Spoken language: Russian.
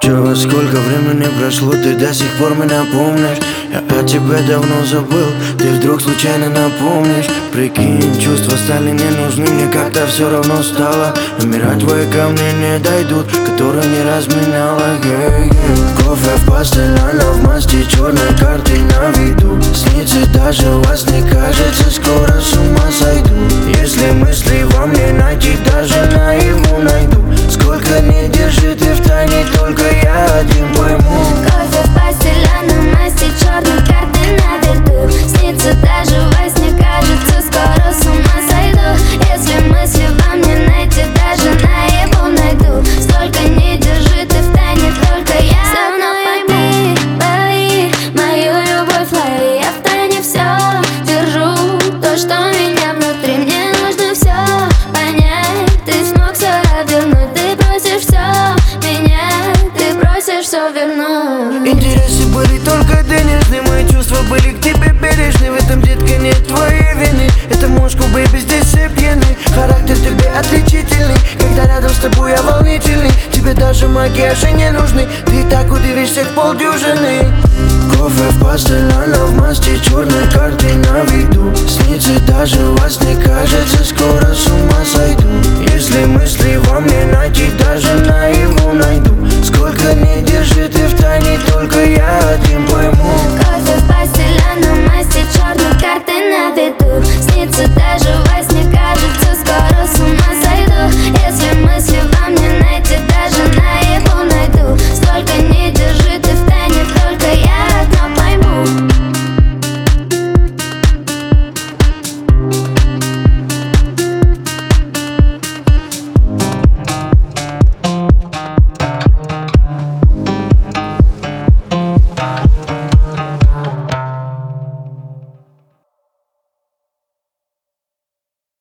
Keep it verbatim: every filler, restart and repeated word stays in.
Чего, сколько времени прошло, ты до сих пор меня помнишь. Я о тебе давно забыл, ты вдруг случайно напомнишь. Прикинь, чувства стали не нужны, мне как-то все равно стало. Номера твои ко мне не дойдут, которые не разменяла. yeah, yeah. Кофе в постель, она в масти, черной карты на виду. Снится даже во сне, кажется, скоро с ума сойду. Если мысли во мне найти, даже наяву найду. Сколько не держи ты в тайне, только я один пойму. Кофе в постель, а на масти, черной карты на виду. Снится даже во сне, кажется, скоро с ума сойду. Если мысли во мне найти, даже наяву найду. Сколько не держи ты в тайне, только я со мной пойми. Лови мою любовь, лови, я в тайне все держу. То, что меня внутри, мне нужно все понять. Ты смог все обернуть, ты просишь все менять, ты просишь все вернуть. Интересы были только денежные, мои чувства были к тебе бережны. В этом, детка, нет твоей вины. Это мушку, бэйби, здесь все пьяны. Характер тебе отличительный, когда рядом с тобой я волнительный. Тебе даже макияжи не нужны, ты так удивишься в полдюжины. Кофе в постель, она в масти, черной карты на виду. Снится даже во сне, кажется, скоро с ума сойду. Если мысли во мне найти, даже наяву найду.